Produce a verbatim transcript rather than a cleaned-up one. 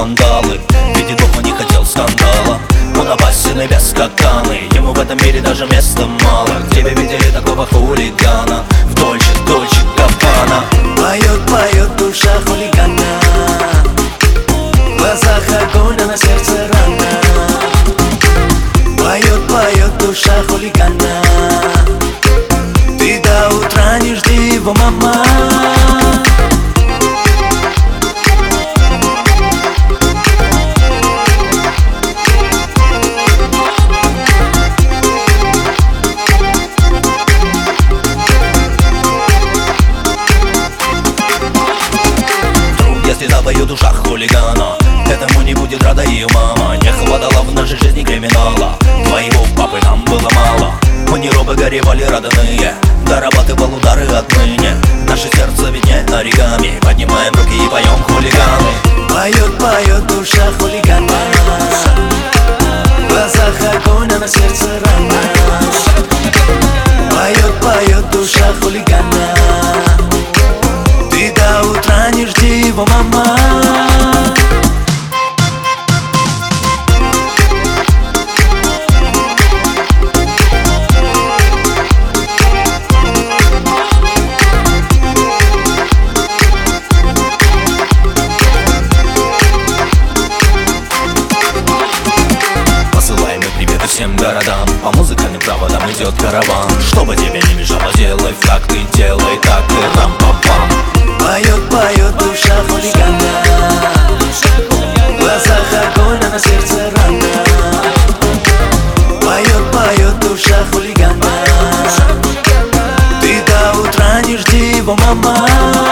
вандалы. Видит Бог, он не хотел скандала. Он опасен и бескаканный, ему в этом мире даже места мало. Где вы видели такого хулигана? В Дольче, Дольче Габбана. Поет, поет душа хулигана, в глазах огонь, а на сердце рана. Поет, поет душа хулигана, ты до утра не жди его, мама. Если запоет душа хулигана, этому не будет рада ее мама. Не хватало в нашей жизни криминала, твоего папы нам было мало. Манеробы горевали родные, дорабатывал удары отныне. Наше сердце ведь не оригами, поднимаем руки и поем хулиганы. Поет, поет душа хулигана, в глазах огонь, а на сердце рана. Поет, поет душа хулигана, ты до утра не жди его, мама. Посылаем мы приветы всем городам, по музыкальным проводам идет караван. Чтобы тебе не мешало, делай в такт и делай так и рам-пам-пам. Поет, поет душа хулигана, в глазах огонь, а на сердце рана. Поет, поет душа хулигана, ты до утра не жди его, мама.